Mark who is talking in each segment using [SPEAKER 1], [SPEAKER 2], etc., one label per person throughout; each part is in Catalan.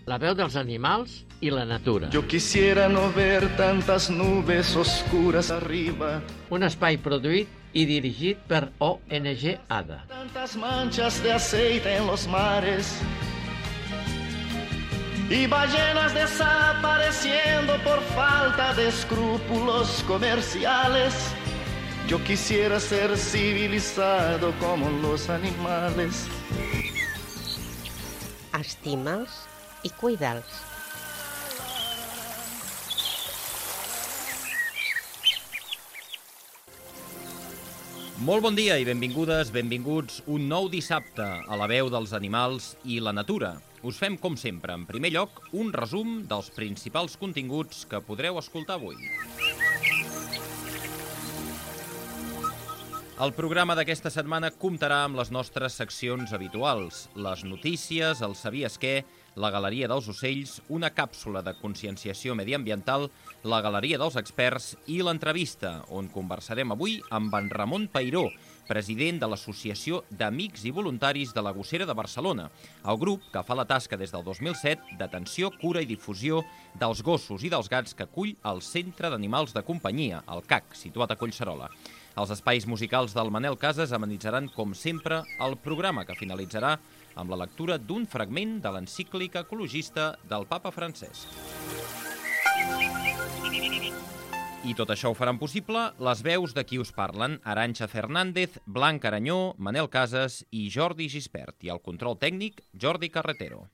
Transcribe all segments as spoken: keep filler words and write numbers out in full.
[SPEAKER 1] La veu dels animals i la natura.
[SPEAKER 2] Yo quisiera no ver tantas nubes oscuras arriba.
[SPEAKER 1] Un espai produït i dirigit per O N G ADA.
[SPEAKER 2] Tantas manchas de aceite en los mares. Y ballenas desapareciendo por falta de escrúpulos comerciales. Yo quisiera ser civilizado como los animales.
[SPEAKER 3] Estima'ls i cuida'ls.
[SPEAKER 4] Molt bon dia i benvingudes, benvinguts un nou dissabte a la veu dels animals i la natura. Us fem, com sempre, en primer lloc, un resum dels principals continguts que podreu escoltar avui. El programa d'aquesta setmana comptarà amb les nostres seccions habituals, les notícies, el sabies què, la Galeria dels Ocells, una càpsula de conscienciació mediambiental, la Galeria dels Experts i l'entrevista, on conversarem avui amb en Ramon Peiró, president de l'Associació d'Amics i Voluntaris de la Gossera de Barcelona, el grup que fa la tasca des del dos mil set d'atenció, cura i difusió dels gossos i dels gats que acull el Centre d'Animals de Companyia, el C A C, situat a Collserola. Els espais musicals del Manel Casas amenitzaran, com sempre, el programa, que finalitzarà amb la lectura d'un fragment de l'encíclica ecologista del papa Francesc. I tot això ho faran possible les veus de qui us parlen: Arantxa Fernández, Blanca Aranyó, Manel Casas i Jordi Gispert. I el control tècnic, Jordi Carretero.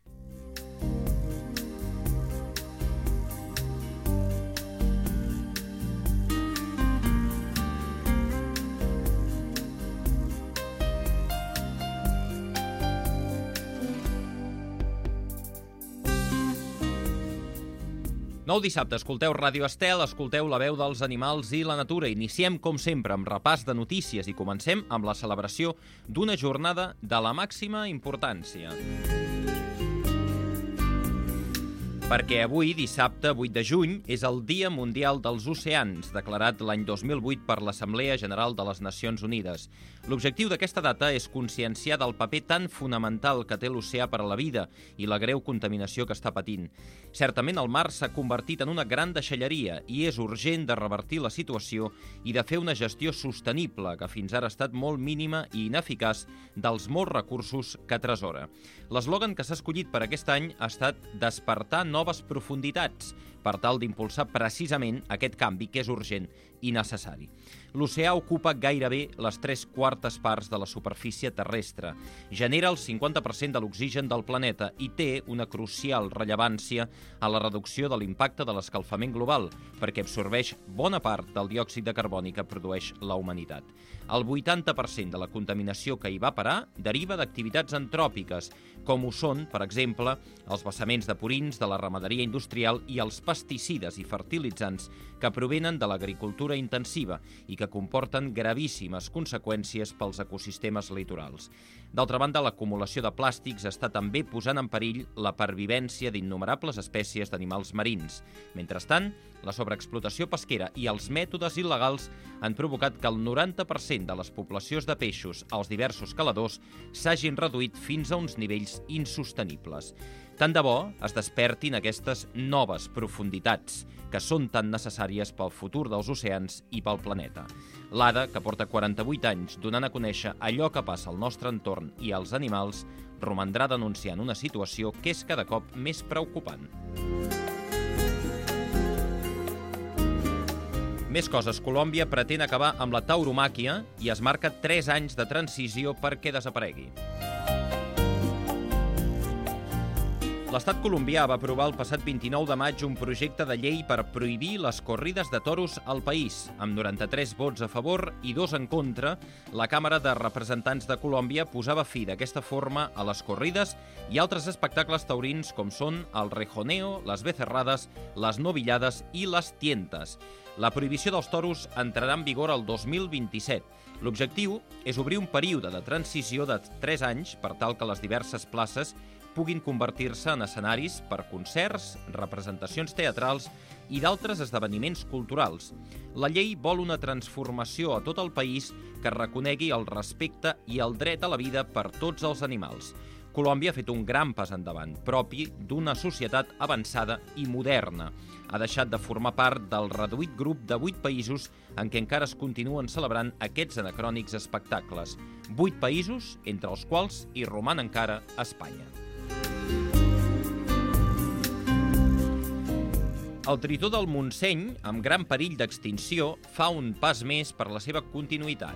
[SPEAKER 4] Nou dissabte, escolteu Ràdio Estel, escolteu la veu dels animals i la natura. Iniciem, com sempre, amb repàs de notícies i comencem amb la celebració d'una jornada de la màxima importància. Perquè avui, dissabte vuit de juny, és el Dia Mundial dels Oceans, declarat l'any dos mil vuit per l'Assemblea General de les Nacions Unides. L'objectiu d'aquesta data és conscienciar del paper tan fonamental que té l'oceà per a la vida i la greu contaminació que està patint. Certament el mar s'ha convertit en una gran deixalleria i és urgent de revertir la situació i de fer una gestió sostenible que fins ara ha estat molt mínima i ineficaç dels molts recursos que atresora. L'eslògan que s'ha escollit per aquest any ha estat despertar noves profunditats, per tal d'impulsar precisament aquest canvi que és urgent i necessari. L'oceà ocupa gairebé les tres quartes parts de la superfície terrestre, genera el cinquanta per cent de l'oxigen del planeta i té una crucial rellevància a la reducció de l'impacte de l'escalfament global, perquè absorbeix bona part del diòxid de carboni que produeix la humanitat. El vuitanta per cent de la contaminació que hi va parar deriva d'activitats antròpiques, com ho són, per exemple, els vessaments de purins de la ramaderia industrial i els pesticides i fertilitzants que provenen de l'agricultura intensiva i que comporten gravíssimes conseqüències pels ecosistemes litorals. D'altra banda, l'acumulació de plàstics està també posant en perill la pervivència d'innumerables espècies d'animals marins. Mentrestant, la sobreexplotació pesquera i els mètodes il·legals han provocat que el noranta per cent de les poblacions de peixos als diversos caladors s'hagin reduït fins a uns nivells insostenibles. Tant de bo es despertin aquestes noves profunditats, que són tan necessàries pel futur dels oceans i pel planeta. L'Ada, que porta quaranta-vuit anys donant a conèixer allò que passa al nostre entorn i als animals, romandrà denunciant una situació que és cada cop més preocupant. Més coses. Colòmbia pretén acabar amb la tauromàquia i es marca tres anys de transició perquè desaparegui. L'estat colombià va aprovar el passat vint-i-nou de maig un projecte de llei per prohibir les corrides de toros al país. Amb noranta-tres vots a favor i dos en contra, la Càmera de Representants de Colòmbia posava fi d'aquesta forma a les corrides i altres espectacles taurins com són el rejoneo, les becerrades, les novillades i les tientes. La prohibició dels toros entrarà en vigor el dos mil vint-i-set. L'objectiu és obrir un període de transició de tres anys per tal que les diverses places puguin convertir-se en escenaris per concerts, representacions teatrals i d'altres esdeveniments culturals. La llei vol una transformació a tot el país que reconegui el respecte i el dret a la vida per tots els animals. Colòmbia ha fet un gran pas endavant, propi d'una societat avançada i moderna. Ha deixat de formar part del reduït grup de vuit països en què encara es continuen celebrant aquests anacrònics espectacles. Vuit països, entre els quals hi roman encara Espanya. El tritó del Montseny, amb gran perill d'extinció, fa un pas més per la seva continuïtat.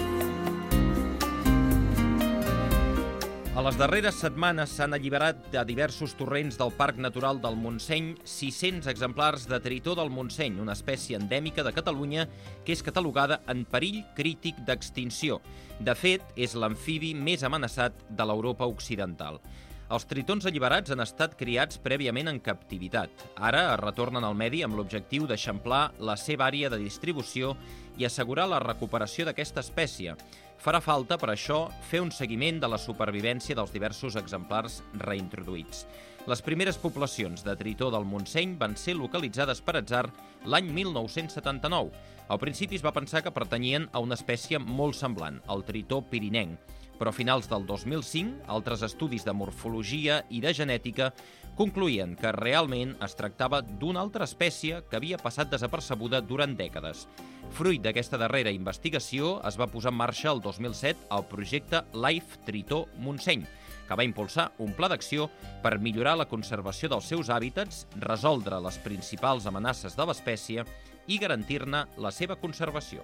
[SPEAKER 4] A les darreres setmanes s'han alliberat a diversos torrents del Parc Natural del Montseny sis-cents exemplars de tritó del Montseny, una espècie endèmica de Catalunya que és catalogada en perill crític d'extinció. De fet, és l'amfibi més amenaçat de l'Europa occidental. Els tritons alliberats han estat criats prèviament en captivitat. Ara es retornen al medi amb l'objectiu d'eixamplar la seva àrea de distribució i assegurar la recuperació d'aquesta espècie. Farà falta, per això, fer un seguiment de la supervivència dels diversos exemplars reintroduïts. Les primeres poblacions de tritó del Montseny van ser localitzades per atzar l'any mil nou-cents setanta-nou. Al principi es va pensar que pertanyien a una espècie molt semblant, el tritó pirinenc, però a finals del dos mil cinc, altres estudis de morfologia i de genètica concloïen que realment es tractava d'una altra espècie que havia passat desapercebuda durant dècades. Fruit d'aquesta darrera investigació, es va posar en marxa el dos mil set el projecte Life Tritó Montseny, que va impulsar un pla d'acció per millorar la conservació dels seus hàbitats, resoldre les principals amenaces de l'espècie i garantir-ne la seva conservació.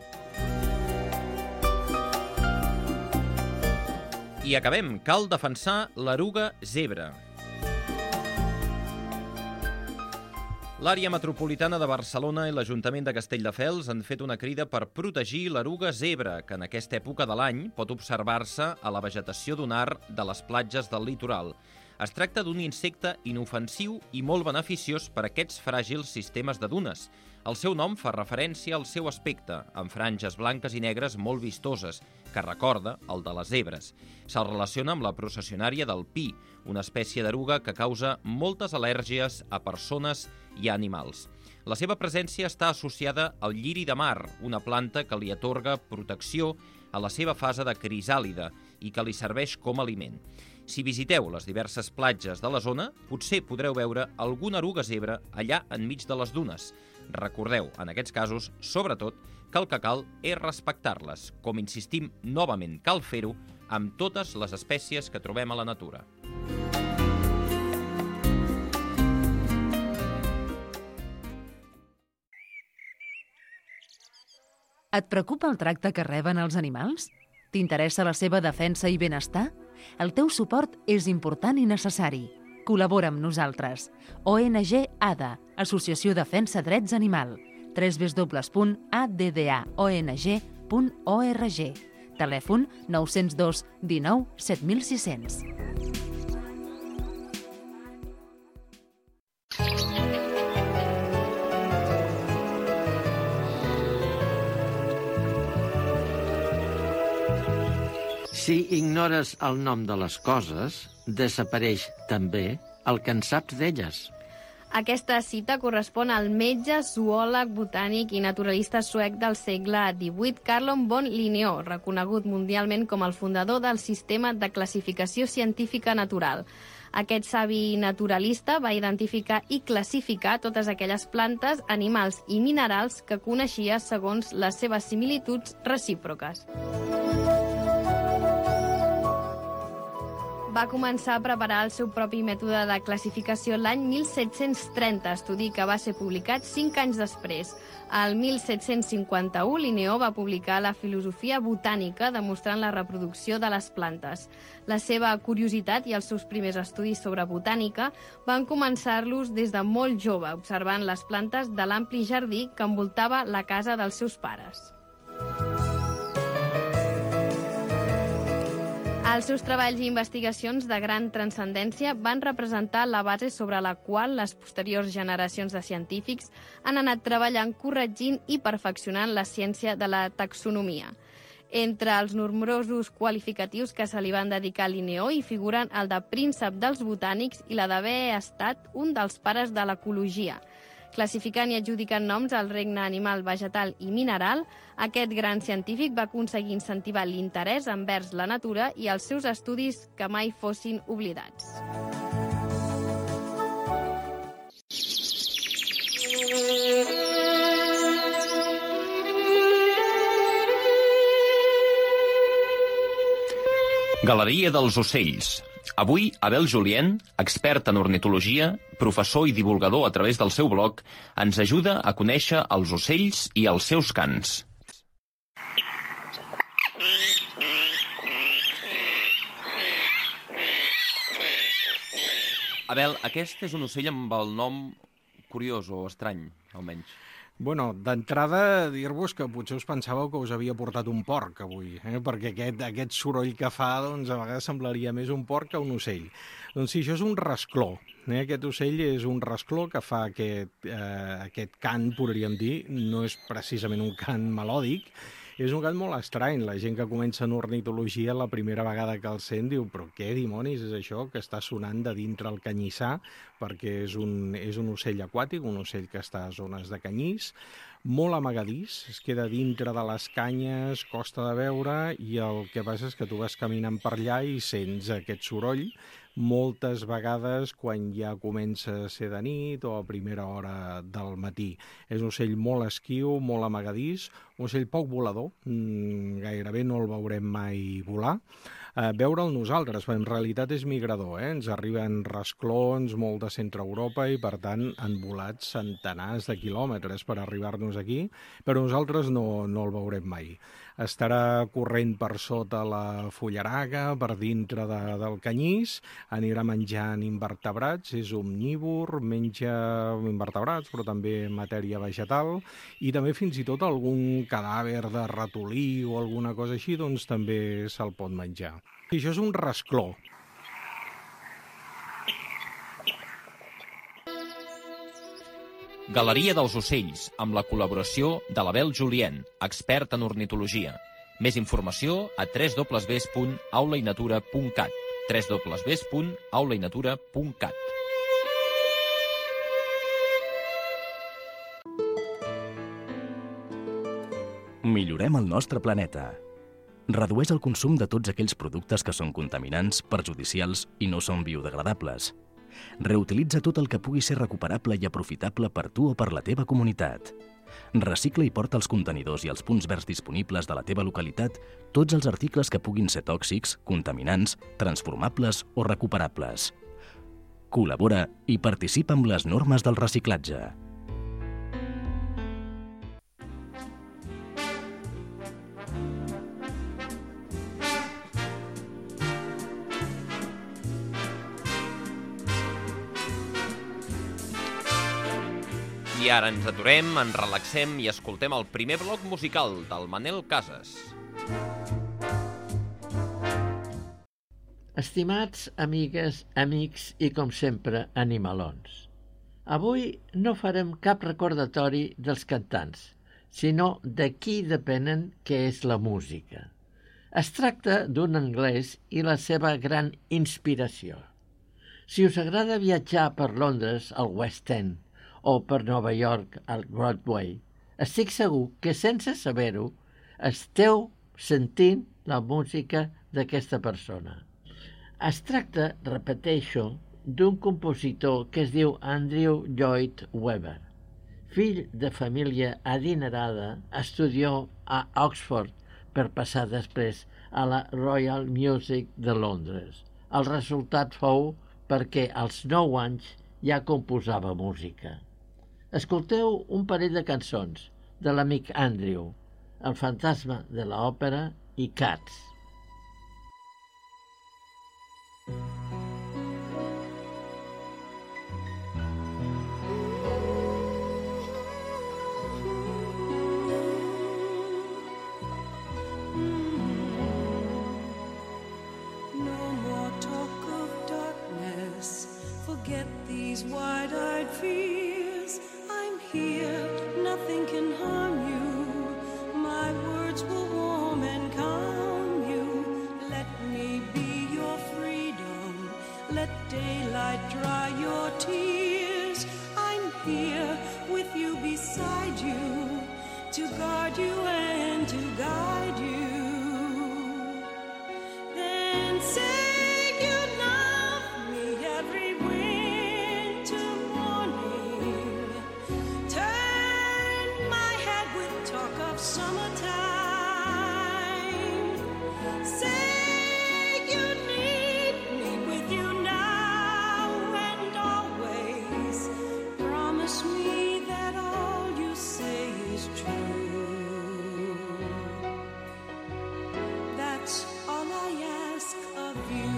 [SPEAKER 4] I acabem. Cal defensar l'eruga zebra. L'àrea metropolitana de Barcelona i l'Ajuntament de Castelldefels han fet una crida per protegir l'eruga zebra, que en aquesta època de l'any pot observar-se a la vegetació dunar de les platges del litoral. Es tracta d'un insecte inofensiu i molt beneficiós per a aquests fràgils sistemes de dunes. El seu nom fa referència al seu aspecte, amb franges blanques i negres molt vistoses, que recorda el de les zebres. Se'l relaciona amb la processionària del pi, una espècie d'eruga que causa moltes al·lèrgies a persones i a animals. La seva presència està associada al lliri de mar, una planta que li atorga protecció a la seva fase de crisàlide i que li serveix com a aliment. Si visiteu les diverses platges de la zona, potser podreu veure alguna eruga zebra allà enmig de les dunes. Recordeu, en aquests casos, sobretot, que el que cal és respectar-les. Com insistim novament, cal fer-ho amb totes les espècies que trobem a la natura.
[SPEAKER 5] Et preocupa el tracte que reben els animals? T'interessa la seva defensa i benestar? El teu suport és important i necessari. Col·labora amb nosaltres. O N G A D A, Associació Defensa Drets Animal. w w w punt a d d a o n g punt org. Telèfon nou zero dos dinou set mil sis-cents.
[SPEAKER 1] Si ignores el nom de les coses, desapareix també el que en saps d'elles.
[SPEAKER 6] Aquesta cita correspon al metge, zoòleg, botànic i naturalista suec del segle divuit, Carl von Linné, reconegut mundialment com el fundador del sistema de classificació científica natural. Aquest savi naturalista va identificar i classificar totes aquelles plantes, animals i minerals que coneixia segons les seves similituds recíproques. Va començar a preparar el seu propi mètode de classificació l'any mil set-cents trenta, estudi que va ser publicat cinc anys després. Al mil set-cents cinquanta-u, Linné va publicar la filosofia botànica demostrant la reproducció de les plantes. La seva curiositat i els seus primers estudis sobre botànica van començar-los des de molt jove, observant les plantes de l'ampli jardí que envoltava la casa dels seus pares. Els seus treballs i investigacions de gran transcendència van representar la base sobre la qual les posteriors generacions de científics han anat treballant, corregint i perfeccionant la ciència de la taxonomia. Entre els nombrosos qualificatius que se li van dedicar a Linné hi figuren el de príncep dels botànics i la d'haver estat un dels pares de l'ecologia. Classificant i adjudicant noms al regne animal, vegetal i mineral, aquest gran científic va aconseguir incentivar l'interès envers la natura i els seus estudis que mai fossin oblidats.
[SPEAKER 4] Galeria dels ocells. Avui, Abel Julien, expert en ornitologia, professor i divulgador a través del seu blog, ens ajuda a conèixer els ocells i els seus cants. Abel, aquest és un ocell amb el nom curiós o estrany, almenys.
[SPEAKER 7] Bueno, d'entrada, dir-vos que potser us pensàveu que us havia portat un porc avui, eh? perquè aquest, aquest soroll que fa, doncs, a vegades semblaria més un porc que un ocell. Doncs sí, això és un rascló. Eh? Aquest ocell és un rascló que fa aquest, eh, aquest cant, podríem dir. No és precisament un cant melòdic, és un cant molt estrany. La gent que comença en ornitologia la primera vegada que el sent diu però què dimonis és això que està sonant de dintre el canyissar, perquè és un, és un ocell aquàtic, un ocell que està a zones de canyís, molt amagadís, es queda dintre de les canyes, costa de veure, i el que passa és que tu vas caminant per allà i sents aquest soroll moltes vegades quan ja comença a ser de nit o a primera hora del matí. És un ocell molt esquiu, molt amagadís, un ocell poc volador, gairebé no el veurem mai volar. Eh, veure'l nosaltres, en realitat és migrador, eh? Ens arriben rasclons molt de centre Europa i per tant han volat centenars de quilòmetres per arribar-nos aquí, però nosaltres no, no el veurem mai. Estarà corrent per sota la fullaraga, per dintre de, del canyís, anirà menjant invertebrats, és omnívor, menja invertebrats, però també matèria vegetal, i també fins i tot algun cadàver de ratolí o alguna cosa així, doncs també se'l pot menjar. I això és un rascló.
[SPEAKER 4] Galeria dels ocells, amb la col·laboració de l'Abel Julien, expert en ornitologia. Més informació a w w w punt aula i natura punt cat. w w w punt aula i natura punt cat.
[SPEAKER 8] Millorem el nostre planeta. Redueix el consum de tots aquells productes que són contaminants, perjudicials i no són biodegradables. Reutilitza tot el que pugui ser recuperable i aprofitable per tu o per la teva comunitat. Recicla i porta als contenidors i als punts verds disponibles de la teva localitat tots els articles que puguin ser tòxics, contaminants, transformables o recuperables. Col·labora i participa amb les normes del reciclatge.
[SPEAKER 4] I ara ens aturem, ens relaxem i escoltem el primer bloc musical del Manel Casas.
[SPEAKER 9] Estimats amigues, amics i, com sempre, animalons. Avui no farem cap recordatori dels cantants, sinó de qui depenen què és la música. Es tracta d'un anglès i la seva gran inspiració. Si us agrada viatjar per Londres, al West End, o per Nova York, al Broadway, estic segur que, sense saber-ho, esteu sentint la música d'aquesta persona. Es tracta, repeteixo, d'un compositor que es diu Andrew Lloyd Webber. Fill de família adinerada, estudió a Oxford per passar després a la Royal Music de Londres. El resultat fou perquè als nou anys ja composava música. Escolteu un parell de cançons de l'amic Andrew, El fantasma de l'òpera i Cats.
[SPEAKER 10] No more talk of darkness, forget these wide-eyed fears. I'm here, nothing can harm you. My words will warm and calm you. Let me be your freedom. Let daylight dry your tears. I'm here to guard you and to guide you. Then say you love me every winter morning. Turn my head with talk of summertime. Say you need me with you now and always. Promise me that all you say is true. That's all I ask of you.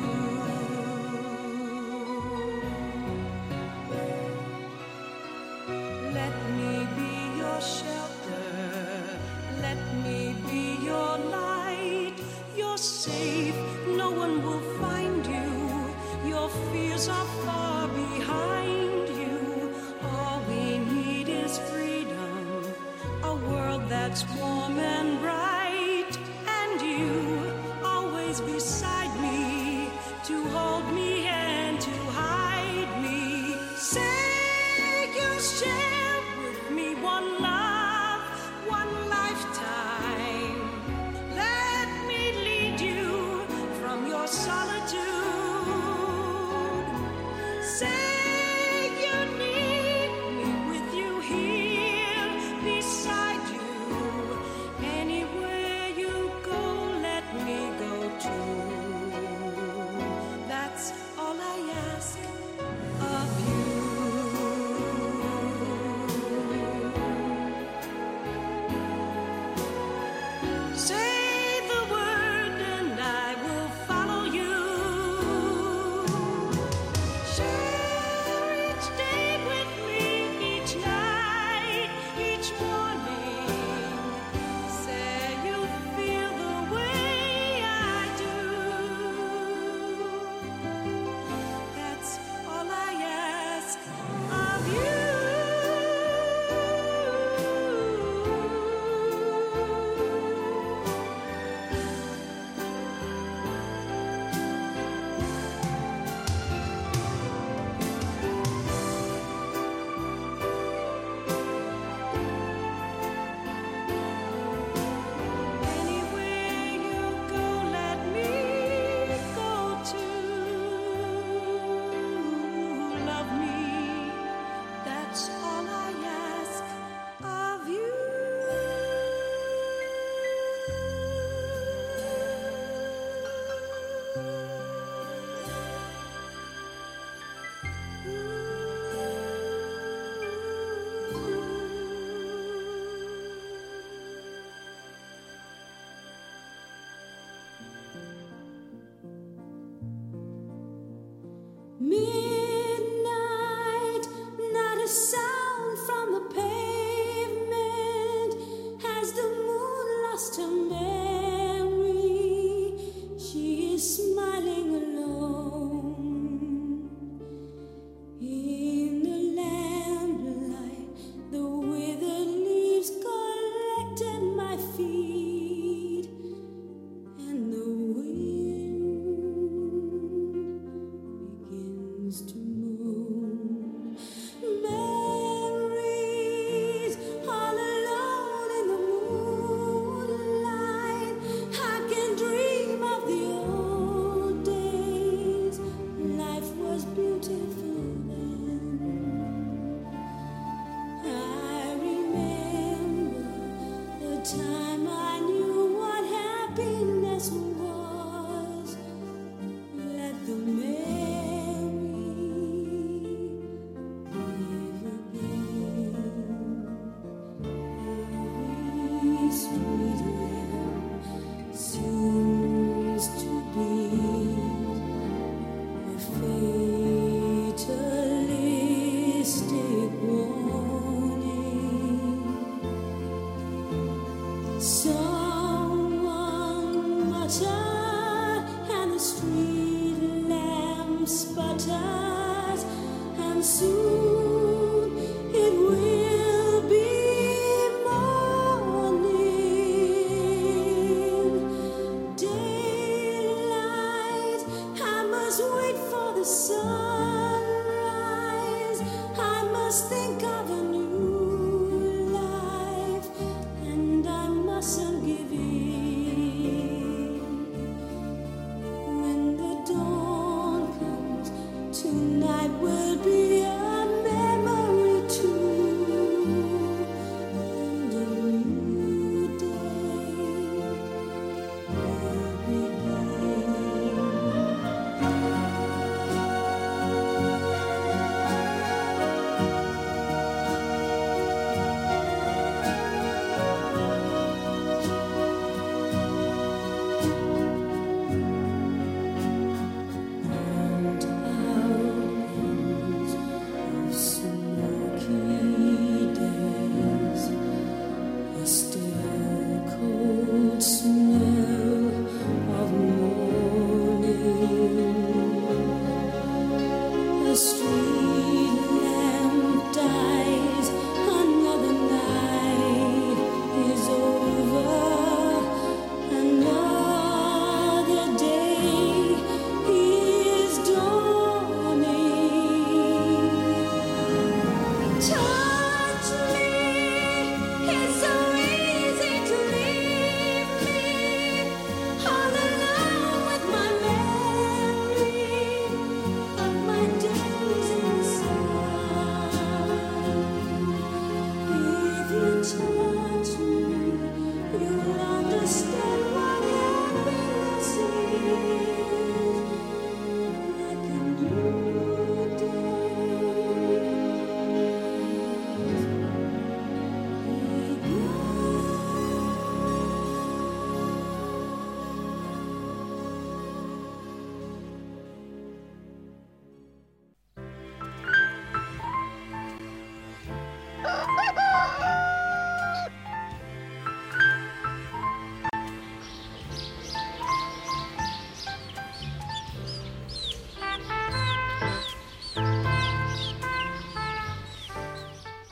[SPEAKER 10] Let me be your shelter. Let me be your light. You're safe, no one will find you. Your fears are far behind you. All we need is freedom, a world that's warm and bright, and you always beside me to hold me and to hide me. Say you'll share with me one love, one lifetime. Let me lead you from your solitude. Say you need me with you here beside you. Anywhere you go, let me go too. That's all I ask of you. Say the word and I will follow you. Share each day with me, each night, each morning. Say you feel the way I do. That's all I ask of you. Anywhere you go, let me go too. Love me, that's all I ask of you. Midnight, not a sound from the pavement. Has the moon lost her memory? She is smiling alone in the lamplight. The withered leaves collect at my feet, and the wind begins to moan. Memories all alone in the moonlight. I can dream of the old days. Life was beautiful then. I remember the time I knew what happiness was. Let the memory live again. Every sweet lamp seems to be a fatalistic warning. Someone muttered, and the street lamp sputters, and soon it will be morning. Daylight, I must wait for the sunrise. I must think of a new life.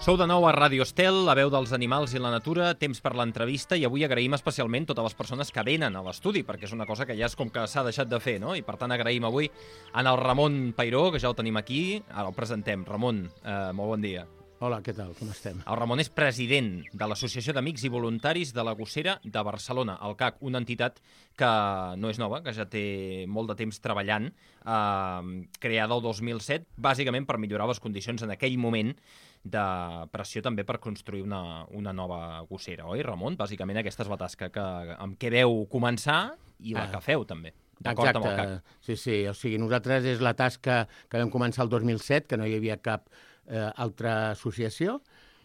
[SPEAKER 4] Sou de nou a Ràdio Estel, la veu dels animals i la natura, temps per l'entrevista, i avui agraïm especialment totes les persones que venen a l'estudi, perquè és una cosa que ja és com que s'ha deixat de fer, no? I per tant agraïm avui en el Ramon Peiró, que ja el tenim aquí. Ara el presentem. Ramon, eh, molt bon dia.
[SPEAKER 11] Hola, què tal? Com estem?
[SPEAKER 4] El Ramon és president de l'Associació d'Amics i Voluntaris de la Gossera de Barcelona, el C A C, una entitat que no és nova, que ja té molt de temps treballant, eh, creada el dos mil set, bàsicament per millorar les condicions en aquell moment de pressió també per construir una, una nova gossera, oi, Ramon? Bàsicament aquesta és la tasca que, amb què veu començar i la que feu també, d'acord amb el C A C.
[SPEAKER 11] Sí, sí, o sigui, nosaltres és la tasca que vam començar el dos mil set, que no hi havia cap eh, altra associació,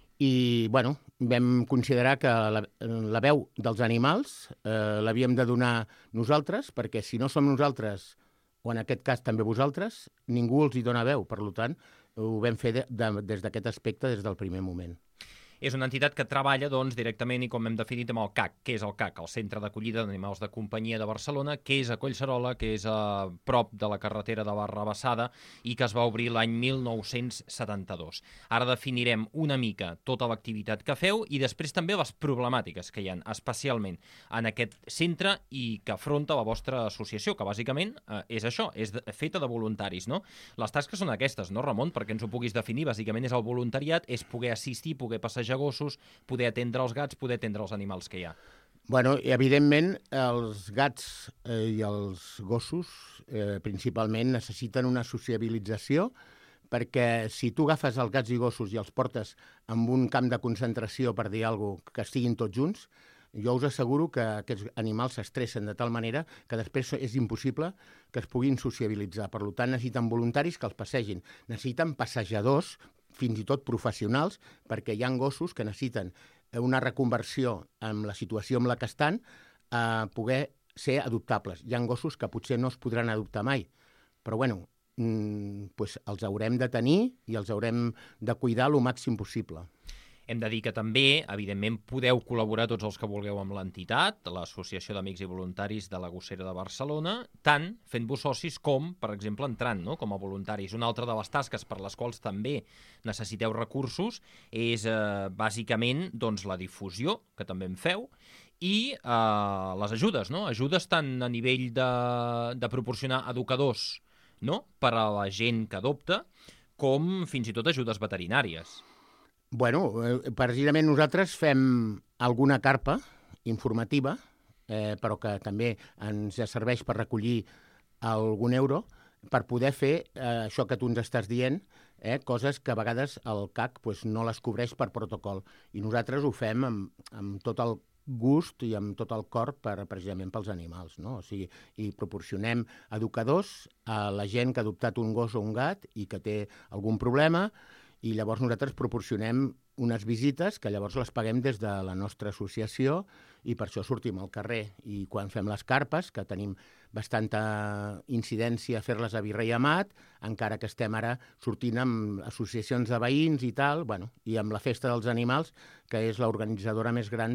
[SPEAKER 11] i, bueno, vam considerar que la, la veu dels animals eh, l'havíem de donar nosaltres, perquè si no som nosaltres, o en aquest cas també vosaltres, ningú els hi dona veu, per tant, ho vam fer de, de, des d'aquest aspecte des del primer moment.
[SPEAKER 4] És una entitat que treballa doncs, directament i com hem definit amb el C A C. Què és el C A C? El Centre d'Acollida d'Animals de Companyia de Barcelona, que és a Collserola, que és a prop de la carretera de Barrabassada i que es va obrir l'any mil nou-cents setanta-dos. Ara definirem una mica tota l'activitat que feu i després també les problemàtiques que hi ha, especialment en aquest centre i que afronta la vostra associació, que bàsicament eh, és això, és de, feta de voluntaris, no? Les tasques són aquestes, no, Ramon? Perquè ens ho puguis definir, bàsicament és el voluntariat, és poder assistir, poder passejar gossos, poder atendre els gats, poder atendre els animals que hi ha.
[SPEAKER 11] Bueno, evidentment, els gats eh, i els gossos eh, principalment necessiten una sociabilització, perquè si tu agafes els gats i gossos i els portes en un camp de concentració, per dir alguna cosa, que estiguin tots junts, jo us asseguro que aquests animals s'estressen de tal manera que després és impossible que es puguin sociabilitzar. Per tant, necessiten voluntaris que els passegin. Necessiten passejadors, fins i tot professionals, perquè hi ha gossos que necessiten una reconversió amb la situació amb la que estan a poder ser adoptables. Hi ha gossos que potser no es podran adoptar mai, però bueno, mmm, pues els haurem de tenir i els haurem de cuidar el màxim possible.
[SPEAKER 4] Hem de dir que també, evidentment, podeu col·laborar tots els que vulgueu amb l'entitat, l'Associació d'Amics i Voluntaris de la Gossera de Barcelona, tant fent-vos socis com, per exemple, entrant, no?, com a voluntaris. Una altra de les tasques per les quals també necessiteu recursos és, eh, bàsicament, doncs, la difusió, que també en feu, i eh, les ajudes, no? Ajudes tant a nivell de, de proporcionar educadors, no?, per a la gent que adopta, com fins i tot ajudes veterinàries.
[SPEAKER 11] Bueno, eh, precisament nosaltres fem alguna carpa informativa, eh, però que també ens serveix per recollir algun euro, per poder fer eh, això que tu ens estàs dient, eh, coses que a vegades el C A C pues, no les cobreix per protocol. I nosaltres ho fem amb, amb tot el gust i amb tot el cor per, precisament pels animals, no? O sigui, i proporcionem educadors a la gent que ha adoptat un gos o un gat i que té algun problema, i llavors nosaltres proporcionem unes visites que llavors les paguem des de la nostra associació i per això sortim al carrer. I quan fem les carpes, que tenim bastanta incidència a fer-les a Virrei Amat, encara que estem ara sortint amb associacions de veïns i tal, bueno, i amb la Festa dels Animals, que és l'organitzadora més gran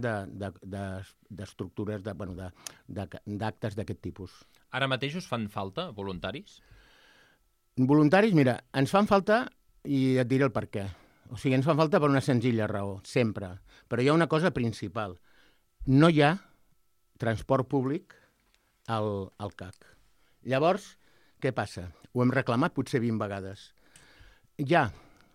[SPEAKER 11] d'estructures, de, de, de, bueno, de, de, d'actes d'aquest tipus.
[SPEAKER 4] Ara mateix us fan falta voluntaris?
[SPEAKER 11] Voluntaris, mira, ens fan falta, i et diré el per què. O sigui, ens fa falta per una senzilla raó, sempre. Però hi ha una cosa principal. No hi ha transport públic al, al C A C. Llavors, què passa? Ho hem reclamat potser vint vegades. Hi ha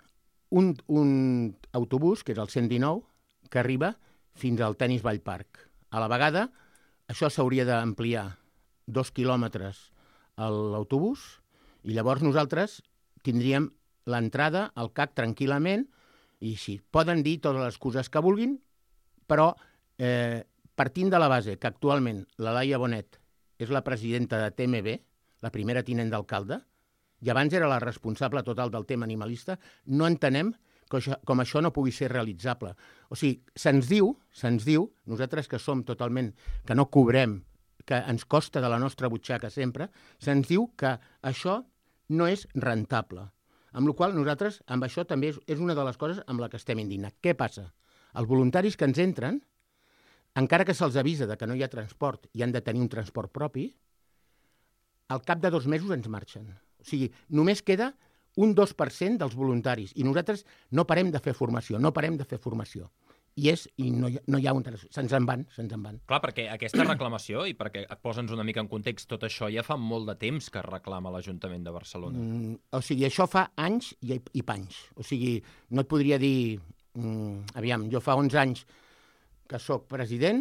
[SPEAKER 11] un, un autobús, que és el cent dinou, que arriba fins al Tenis Vallparc. A la vegada, això s'hauria d'ampliar dos quilòmetres a l'autobús i llavors nosaltres tindríem l'entrada al C A C tranquil·lament i sí, poden dir totes les excuses que vulguin, però eh, partint de la base que actualment la Laia Bonet és la presidenta de T M B, la primera tinent d'alcalde, i abans era la responsable total del tema animalista, no entenem que això, com això no pugui ser realitzable. O sigui, se'ns diu, se'ns diu, nosaltres que som totalment, que no cobrem, que ens costa de la nostra butxaca sempre, se'ns diu que això no és rentable. Amb la qual cosa nosaltres, amb això també és, és una de les coses amb la que estem indignats. Què passa? Els voluntaris que ens entren, encara que se'ls avisa de que no hi ha transport i han de tenir un transport propi, al cap de dos mesos ens marxen. O sigui, només queda un dos per cent dels voluntaris. I nosaltres no parem de fer formació, no parem de fer formació. I, és, i no, hi ha, no hi ha un... Se'ns en van, se'ns en van.
[SPEAKER 4] Clar, perquè aquesta reclamació, i perquè posa'ns una mica en context tot això, ja fa molt de temps que reclama l'Ajuntament de Barcelona.
[SPEAKER 11] Mm, o sigui, això fa anys i, i panys. O sigui, no et podria dir... Mm, aviam, jo fa onze anys que sóc president,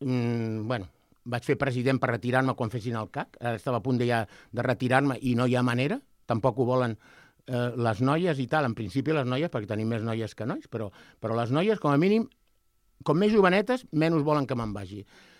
[SPEAKER 11] mm, bueno, vaig fer president per retirar-me quan fessin el C A C, ara estava a punt de, ja, de retirar-me i no hi ha manera, tampoc ho volen eh, les noies i tal, en principi les noies, perquè tenim més noies que nois, però, però les noies, com a mínim, com més jovenetes, menys volen que me'n vagi.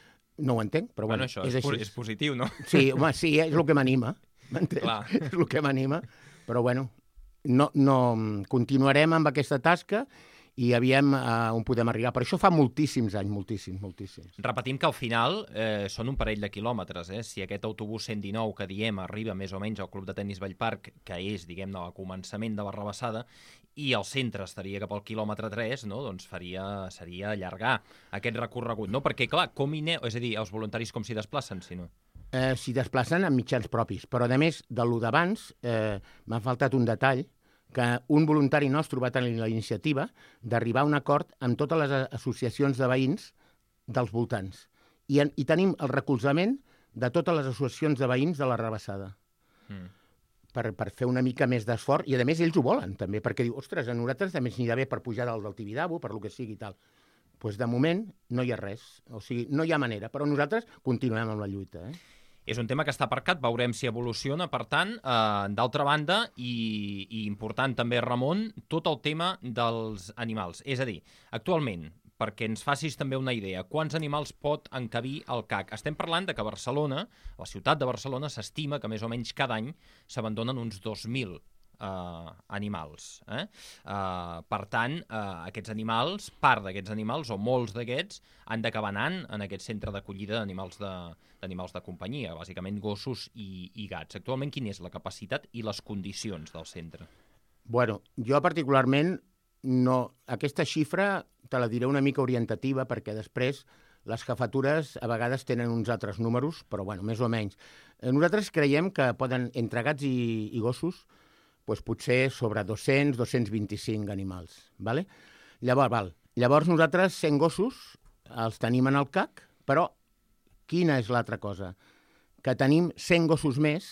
[SPEAKER 11] No ho entenc, però bueno,
[SPEAKER 4] bueno això
[SPEAKER 11] és,
[SPEAKER 4] és,
[SPEAKER 11] així.
[SPEAKER 4] és positiu, no?
[SPEAKER 11] Sí, home, sí, és el que m'anima, m'entens? És el que m'anima, però bueno, no, no, continuarem amb aquesta tasca i aviam uh, on podem arribar. Per això fa moltíssims anys, moltíssims, moltíssims.
[SPEAKER 4] Repetim que al final eh, són un parell de quilòmetres, eh? Si aquest autobús cent dinou que diem arriba més o menys al Club de Tenis Vallparc, que és, diguem-ne, el començament de Barrabassada, i el centre estaria cap al quilòmetre tres, no? Doncs faria, seria allargar aquest recorregut, no? Perquè, clar, com hi aneu? És a dir, els voluntaris com s'hi desplacen, si no?
[SPEAKER 11] Eh, s'hi desplacen amb mitjans propis, però a més de lo d'abans eh, m'ha faltat un detall, que un voluntari nostre va tenir la iniciativa d'arribar a un acord amb totes les associacions de veïns dels voltants. I, i tenim el recolzament de totes les associacions de veïns de la Rabassada. Mm. Per, per fer una mica més d'esforç, i a més ells ho volen també, perquè diu, ostres, a nosaltres també ens anirà bé per pujar dalt del Tibidabo, per lo que sigui i tal. Doncs pues de moment no hi ha res, o sigui, no hi ha manera, però nosaltres continuem amb la lluita, eh?
[SPEAKER 4] És un tema que està aparcat, veurem si evoluciona, per tant, eh, d'altra banda, i, i important també, Ramon, tot el tema dels animals. És a dir, actualment, perquè ens facis també una idea, quants animals pot encabir el C A C? Estem parlant de que Barcelona, la ciutat de Barcelona, s'estima que més o menys cada any s'abandonen uns dos mil Uh, animals. Eh? Uh, per tant, uh, aquests animals, part d'aquests animals, o molts d'aquests, han d'acabar anant en aquest centre d'acollida d'animals de, d'animals de companyia, bàsicament gossos i, i gats. Actualment, quina és la capacitat i les condicions del centre?
[SPEAKER 11] Bueno, jo particularment, no, aquesta xifra te la diré una mica orientativa, perquè després les jefatures a vegades tenen uns altres números, però bueno, més o menys. Nosaltres creiem que poden, entre gats i, i gossos, doncs potser sobre dos-cents a dos-cents vint-i-cinc animals. Vale? Llavors, val. Llavors nosaltres cent gossos els tenim en el C A C, però quina és l'altra cosa? Que tenim cent gossos més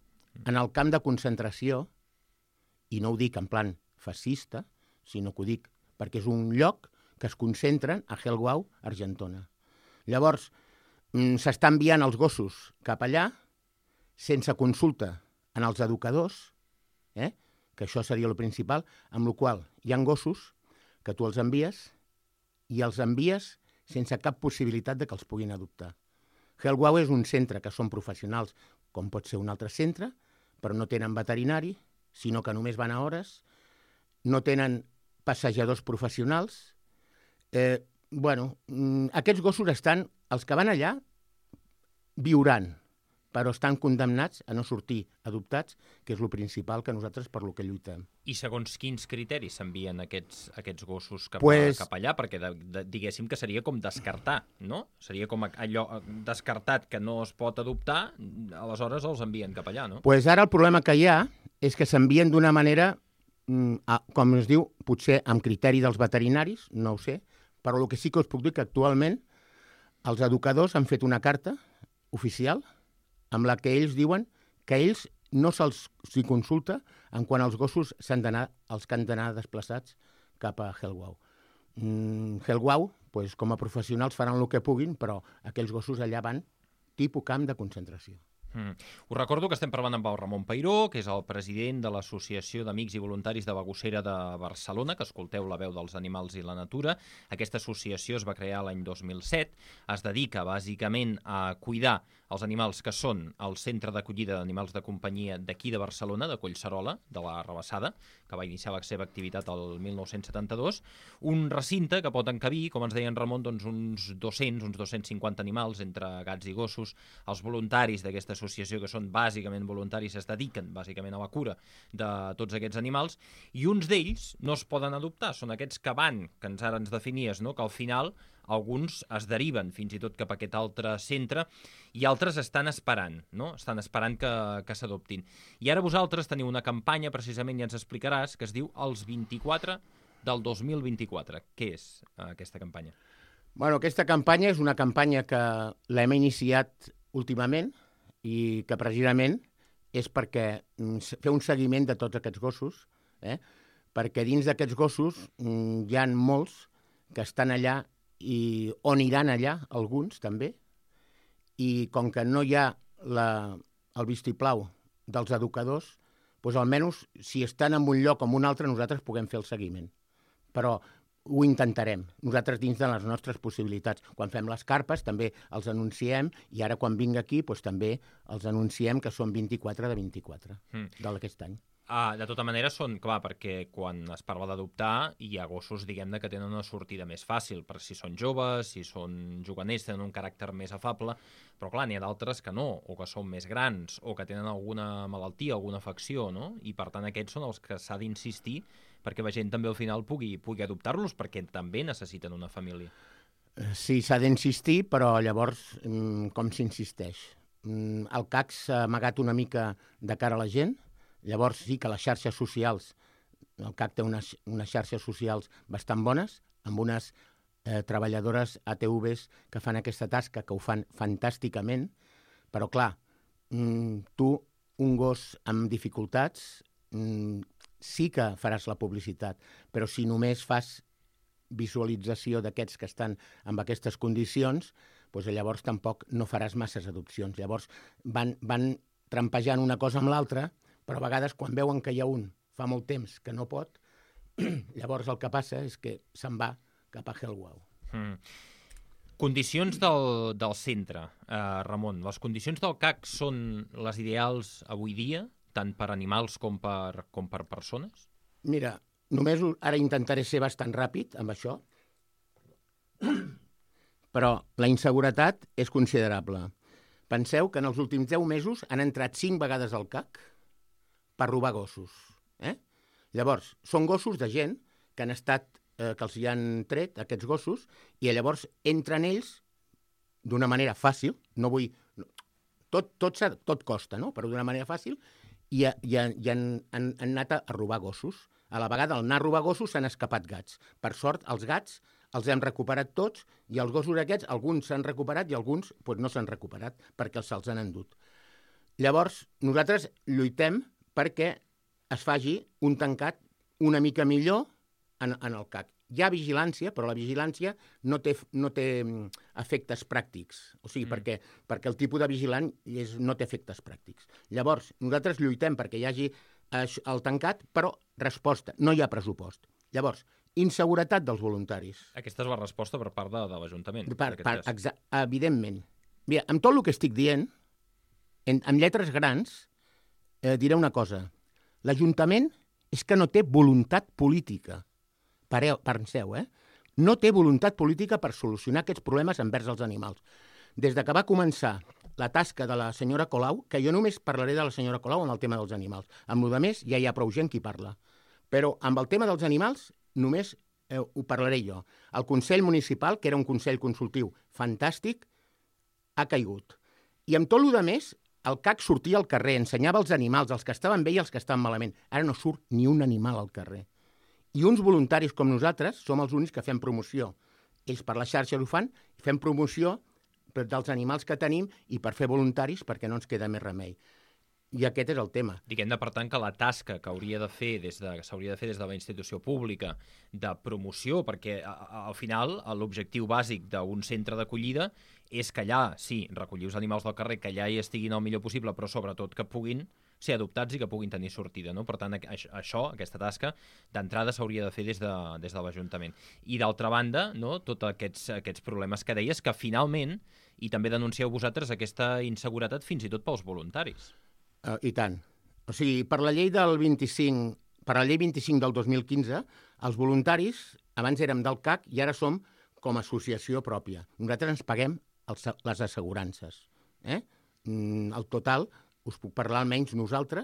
[SPEAKER 11] en el camp de concentració, i no ho dic en plan fascista, sinó que ho dic perquè és un lloc que es concentren a Helwau, Argentona. Llavors, s'estan enviant els gossos cap allà sense consulta en els educadors, Eh? que això seria el principal, amb la qual hi ha gossos que tu els envies i els envies sense cap possibilitat de que els puguin adoptar. Helwau és un centre que són professionals, com pot ser un altre centre, però no tenen veterinari, sinó que només van a hores, no tenen passejadors professionals. Eh, bueno, aquests gossos estan, els que van allà, viuran, però estan condemnats a no sortir adoptats, que és el principal que nosaltres per lo que lluitem.
[SPEAKER 4] I segons quins criteris s'envien aquests, aquests gossos cap,
[SPEAKER 11] pues...
[SPEAKER 4] a, cap allà? Perquè de, de, diguéssim que seria com descartar, no? Seria com allò descartat que no es pot adoptar, aleshores els envien cap allà, no?
[SPEAKER 11] Pues ara el problema que hi ha és que s'envien d'una manera, com es diu, potser amb criteri dels veterinaris, no ho sé, però el que sí que us puc dir que actualment els educadors han fet una carta oficial amb la que ells diuen que ells no se'ls s'hi consulta en quan els gossos s'han d'anar, els que han d'anar desplaçats cap a Helwau. Mm, Helwau, pues, com a professionals faran el que puguin, però aquells gossos allà van tipus camp de concentració.
[SPEAKER 4] Mm. Us recordo que estem parlant amb el Ramon Peiró, que és el president de l'Associació d'Amics i Voluntaris de Bagossera de Barcelona, que escolteu la veu dels animals i la natura. Aquesta associació es va crear l'any dos mil set, es dedica bàsicament a cuidar els animals que són el centre d'acollida d'animals de companyia d'aquí de Barcelona, de Collserola, de la Rabassada, que va iniciar la seva activitat el mil nou-cents setanta-dos, un recinte que pot encabir, com ens deia en Ramon, doncs uns dos-cents, uns dos-cents cinquanta animals entre gats i gossos. Els voluntaris d'aquesta associació, que són bàsicament voluntaris, es dediquen bàsicament a la cura de tots aquests animals, i uns d'ells no es poden adoptar, són aquests que van, que ens ara ens definies, no? Que al final alguns es deriven fins i tot cap a aquest altre centre i altres estan esperant, no? Estan esperant que, que s'adoptin. I ara vosaltres teniu una campanya, precisament, ja ens explicaràs, que es diu Els vint-i-quatre del dos mil vint-i-quatre. Què és aquesta campanya?
[SPEAKER 11] Bueno, aquesta campanya és una campanya que l'hem iniciat últimament i que precisament és perquè fer un seguiment de tots aquests gossos, eh? Perquè dins d'aquests gossos hi ha molts que estan allà i on iran allà, alguns també, i com que no hi ha la, el vistiplau dels educadors, doncs almenys si estan en un lloc o en un altre nosaltres puguem fer el seguiment. Però ho intentarem, nosaltres dins de les nostres possibilitats. Quan fem les carpes també els anunciem i ara quan vinc aquí doncs, també els anunciem que són vint-i-quatre de vint-i-quatre mm. d'aquest any.
[SPEAKER 4] Ah, de tota manera són, clar, perquè quan es parla d'adoptar hi ha gossos, diguem-ne, que tenen una sortida més fàcil, per si són joves, si són juganers, tenen un caràcter més afable, però clar, n'hi ha d'altres que no, o que són més grans, o que tenen alguna malaltia, alguna afecció, no? I per tant aquests són els que s'ha d'insistir perquè la gent també al final pugui, pugui adoptar-los, perquè també necessiten una família.
[SPEAKER 11] Sí, s'ha d'insistir, però llavors com s'insisteix? El C A C s'ha amagat una mica de cara a la gent. Llavors sí que les xarxes socials, el C A C té unes, unes xarxes socials bastant bones, amb unes eh, treballadores A T Vs que fan aquesta tasca, que ho fan fantàsticament, però clar, mm, tu, un gos amb dificultats, mm, sí que faràs la publicitat, però si només fas visualització d'aquests que estan en aquestes condicions, doncs llavors tampoc no faràs masses adopcions. Llavors van, van trampejant una cosa amb l'altra, però a vegades quan veuen que hi ha un fa molt temps que no pot, llavors el que passa és que se'n va cap a Hellwau.
[SPEAKER 4] Mm. Condicions del, del centre, eh, Ramon. Les condicions del C A C són les ideals avui dia, tant per animals com per, com per persones?
[SPEAKER 11] Mira, només ara intentaré ser bastant ràpid amb això, però la inseguretat és considerable. Penseu que en els últims deu mesos han entrat cinc vegades al C A C per robar gossos. Eh? Llavors, són gossos de gent que han estat, eh, que els hi han tret, aquests gossos, i llavors entren ells d'una manera fàcil, no vull... Tot, tot, tot costa, no? Però d'una manera fàcil, i, i, i han, han, han anat a robar gossos. A la vegada, al anar a robar gossos, s'han escapat gats. Per sort, els gats els hem recuperat tots, i els gossos aquests, alguns s'han recuperat i alguns pues, no s'han recuperat, perquè els se'ls han endut. Llavors, nosaltres lluitem perquè es faci un tancat una mica millor en, en el C A C. Hi ha vigilància, però la vigilància no té, no té efectes pràctics. O sigui, mm. perquè, perquè el tipus de vigilant és, no té efectes pràctics. Llavors, nosaltres lluitem perquè hi hagi el tancat, però resposta, no hi ha pressupost. Llavors, inseguretat dels voluntaris.
[SPEAKER 4] Aquesta és la resposta per part de, de l'Ajuntament.
[SPEAKER 11] Per, per, exa, evidentment. Mira, amb tot el que estic dient, en, amb lletres grans, eh, diré una cosa. L'Ajuntament és que no té voluntat política. Pareu, penseu, eh? No té voluntat política per solucionar aquests problemes envers els animals. Des de que va començar la tasca de la senyora Colau, que jo només parlaré de la senyora Colau en el tema dels animals. Amb el més ja hi ha prou gent qui parla. Però amb el tema dels animals només eh, ho parlaré jo. El Consell Municipal, que era un Consell Consultiu fantàstic, ha caigut. I amb tot el més, el C A C sortia al carrer, ensenyava els animals, els que estaven bé i els que estaven malament. Ara no surt ni un animal al carrer. I uns voluntaris com nosaltres som els únics que fem promoció. Ells per la xarxa ho fan, fem promoció dels animals que tenim i per fer voluntaris perquè no ens queda més remei. I aquest és el tema.
[SPEAKER 4] Diguem-ne, per tant, que la tasca que hauria de fer des de, que s'hauria de fer des de la institució pública de promoció, perquè a, a, al final l'objectiu bàsic d'un centre d'acollida és que allà, sí, recollir els animals del carrer, que allà hi estiguin el millor possible, però sobretot que puguin ser adoptats i que puguin tenir sortida, no? Per tant, això, aquesta tasca, d'entrada s'hauria de fer des de, des de l'Ajuntament. I d'altra banda, no? Tots aquests, aquests problemes que deies, que finalment, i també denuncieu vosaltres, aquesta inseguretat fins i tot pels voluntaris.
[SPEAKER 11] Uh, I tant. O sigui, per la llei del vint-i-cinc, per la llei vint-i-cinc del dos mil quinze, els voluntaris, abans érem del C A C i ara som com a associació pròpia. Nosaltres ens paguem els, les assegurances. Eh? Mm, el total, us puc parlar almenys nosaltres,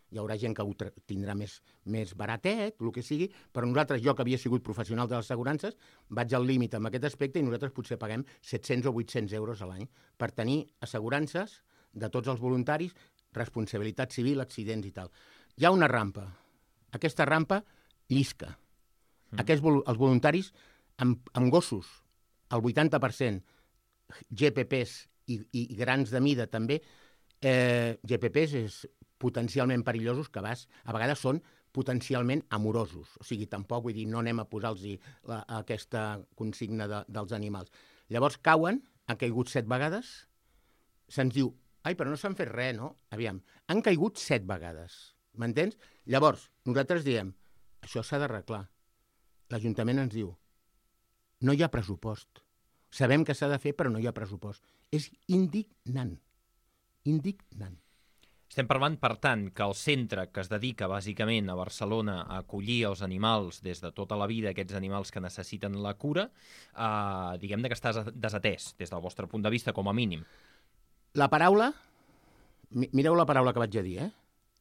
[SPEAKER 11] Hi haurà gent que ho tindrà més, més baratet, el que sigui, però nosaltres, jo que havia sigut professional de les assegurances, vaig al límit amb aquest aspecte i nosaltres potser paguem set-cents o vuit-cents euros a l'any per tenir assegurances de tots els voluntaris, responsabilitat civil, accidents i tal. Hi ha una rampa. Aquesta rampa llisca. Mm. Aquests, els voluntaris amb, amb gossos, el vuitanta per cent, G P Ps i, i grans de mida també, eh, G P Ps és potencialment perillosos, que vas, a vegades són potencialment amorosos. O sigui, tampoc, vull dir, no anem a posar-los aquesta consigna de, dels animals. Llavors cauen, han caigut set vegades, se'ns diu, ai, però no s'han fet res, no? Aviam, han caigut set vegades, m'entens? Llavors, nosaltres diem, això s'ha d'arreglar. L'Ajuntament ens diu, no hi ha pressupost. Sabem que s'ha de fer, però no hi ha pressupost. És indignant. Indignant.
[SPEAKER 4] Estem parlant, per tant, que el centre que es dedica bàsicament a Barcelona a acollir els animals des de tota la vida, aquests animals que necessiten la cura, eh, diguem-ne que està desatès des del vostre punt de vista, com a mínim.
[SPEAKER 11] La paraula, mireu la paraula que vaig a dir, eh?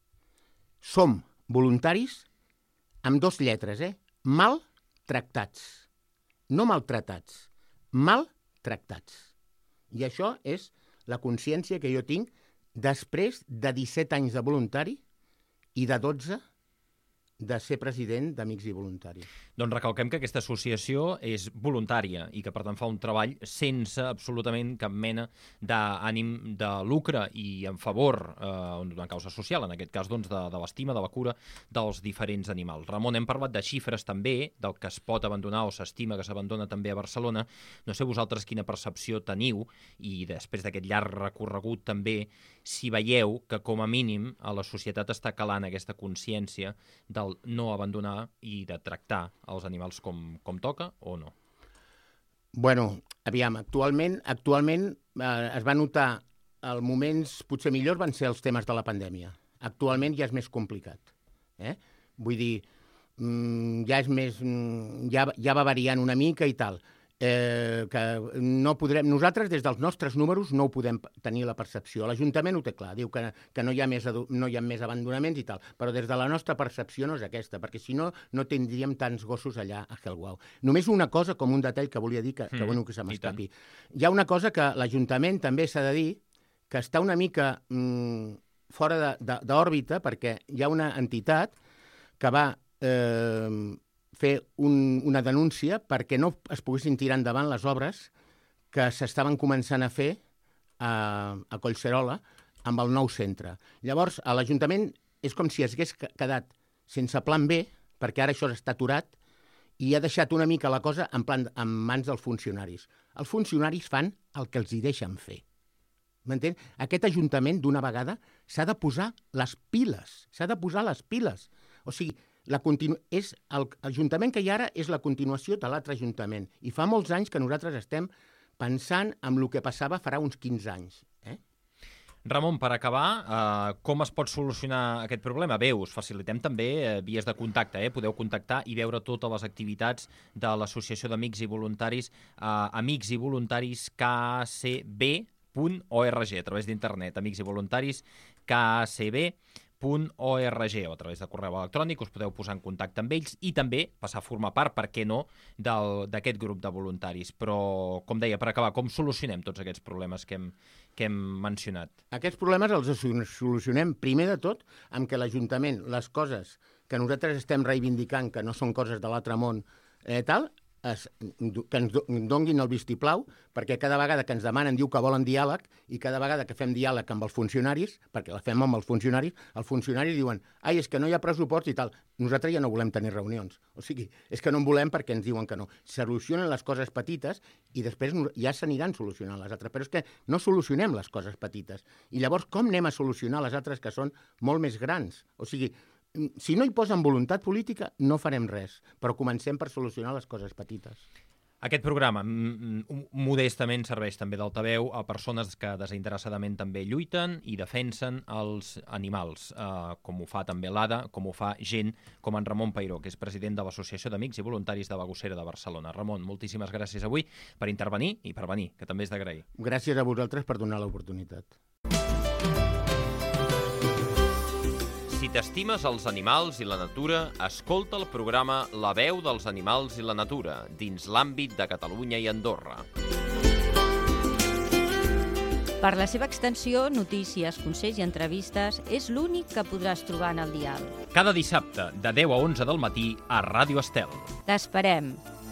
[SPEAKER 11] Som voluntaris amb dos lletres, eh? Maltractats. No maltratats, maltractats. I això és la consciència que jo tinc després de disset anys de voluntari i de dotze de ser president d'Amics i Voluntaris.
[SPEAKER 4] Doncs recalquem que aquesta associació és voluntària i que, per tant, fa un treball sense absolutament cap mena d'ànim de lucre i en favor d'una eh, causa social, en aquest cas doncs, de, de l'estima, de la cura dels diferents animals. Ramon, hem parlat de xifres també, del que es pot abandonar o s'estima que s'abandona també a Barcelona. No sé vosaltres quina percepció teniu i després d'aquest llarg recorregut també, si veieu que com a mínim a la societat està calant aquesta consciència del no abandonar i de tractar els animals com, com toca o no?
[SPEAKER 11] Bueno, aviam, actualment, actualment eh, es va notar els moments potser millors van ser els temes de la pandèmia. Actualment ja és més complicat. Eh? Vull dir, mm, ja és més... Mm, ja, ja va variant una mica i tal. Eh, que no podrem, nosaltres des dels nostres números no ho podem tenir la percepció. L'Ajuntament ho té clar, diu que, que no, hi ha més, no hi ha més abandonaments i tal, però des de la nostra percepció no és aquesta, perquè si no, no tindríem tants gossos allà a Hellwau. Només una cosa, com un detall que volia dir, que, que, mm, bueno, que se m'escapi. Hi ha una cosa que l'Ajuntament també s'ha de dir, que està una mica mm, fora d'òrbita, perquè hi ha una entitat que va... Eh, fer un, una denúncia perquè no es poguessin tirar endavant les obres que s'estaven començant a fer a, a Collserola amb el nou centre. Llavors, a l'Ajuntament és com si es hagués quedat sense plan B, perquè ara això està aturat, i ha deixat una mica la cosa en, plan, en mans dels funcionaris. Els funcionaris fan el que els hi deixen fer. M'entens? Aquest Ajuntament, d'una vegada, s'ha de posar les piles. S'ha de posar les piles. O sigui, La continu... és el Ajuntament que hi ha ara és la continuació de l'altre Ajuntament. I fa molts anys que nosaltres estem pensant en el que passava farà uns quinze anys. Eh?
[SPEAKER 4] Ramon, per acabar, eh, com es pot solucionar aquest problema? Bé, us facilitem també eh, vies de contacte. Eh? Podeu contactar i veure totes les activitats de l'Associació d'Amics i Voluntaris eh, amics i voluntaris K C B punt org, a través d'internet, amics i voluntaris K C B punt org, o a través de correu electrònic us podeu posar en contacte amb ells i també passar a formar part, per què no, d'aquest grup de voluntaris. Però, com deia, per acabar, com solucionem tots aquests problemes que hem, que hem mencionat?
[SPEAKER 11] Aquests problemes els solucionem, primer de tot, amb que l'Ajuntament, les coses que nosaltres estem reivindicant, que no són coses de l'altre món, eh, tal, es, que ens donguin el vistiplau, perquè cada vegada que ens demanen diu que volen diàleg, i cada vegada que fem diàleg amb els funcionaris, perquè la fem amb els funcionaris, els funcionaris diuen, ai, és que no hi ha pressupost i tal. Nosaltres ja no volem tenir reunions. O sigui, és que no en volem perquè ens diuen que no. Solucionen les coses petites i després ja s'aniran solucionant les altres. Però és que no solucionem les coses petites. I llavors, com anem a solucionar les altres que són molt més grans? O sigui, si no hi posen voluntat política, no farem res, però comencem per solucionar les coses petites.
[SPEAKER 4] Aquest programa modestament serveix també d'altaveu a persones que desinteressadament també lluiten i defensen els animals, eh, com ho fa també l'A D A, com ho fa gent com en Ramon Peiró, que és president de l'Associació d'Amics i Voluntaris de la Gossera de Barcelona. Ramon, moltíssimes gràcies avui per intervenir i per venir, que també és d'agrair.
[SPEAKER 11] Gràcies a vosaltres per donar l'oportunitat.
[SPEAKER 4] Si Si t'estimes els animals i la natura, escolta el programa La veu dels animals i la natura, dins l'àmbit de Catalunya i Andorra.
[SPEAKER 12] Per la seva extensió, notícies, consells i entrevistes, és l'únic que podràs trobar en el dial.
[SPEAKER 4] Cada dissabte, de deu a onze del matí, a Ràdio Estel.
[SPEAKER 12] T'esperem.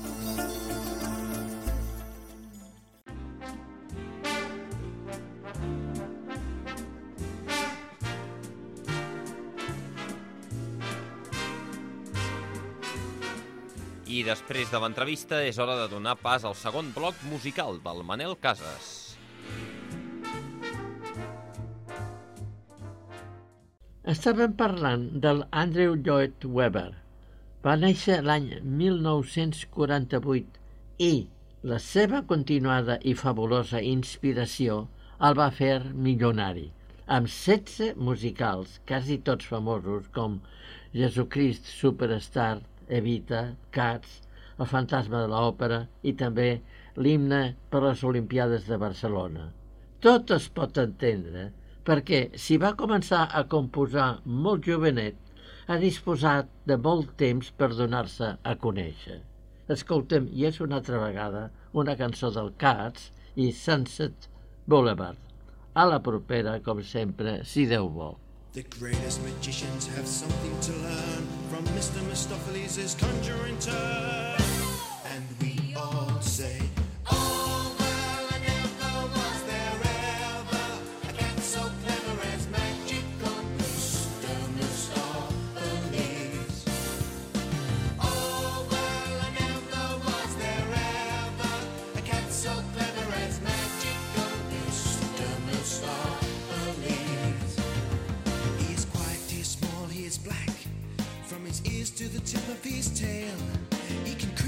[SPEAKER 4] I després de l'entrevista és hora de donar pas al segon bloc musical del Manel Casas.
[SPEAKER 9] Estàvem parlant del Andrew Lloyd Webber. Va néixer l'any mil nou-cents quaranta-vuit i la seva continuada i fabulosa inspiració el va fer milionari, amb setze musicals, quasi tots famosos, com Jesucrist Superstar, Evita, Cats, El fantasma de l'òpera i també l'himne per les Olimpiades de Barcelona. Tot es pot entendre, perquè si va començar a composar molt jovenet, ha disposat de molt temps per donar-se a conèixer. Escoltem, i és una altra vegada, una cançó del Cats i Sunset Boulevard. A la propera, com sempre, si Déu vol.
[SPEAKER 13] The greatest magicians have something to learn from Mister Mistopheles' conjuring turn. And we all say, oh, well, and never was there ever a cat so clever as magical Mister Mistopheles. Oh, well, and never was there ever a cat so clever as magical Mister Mistopheles. He is quiet, he is small, he is black, from his ears to the tip of his tail. He can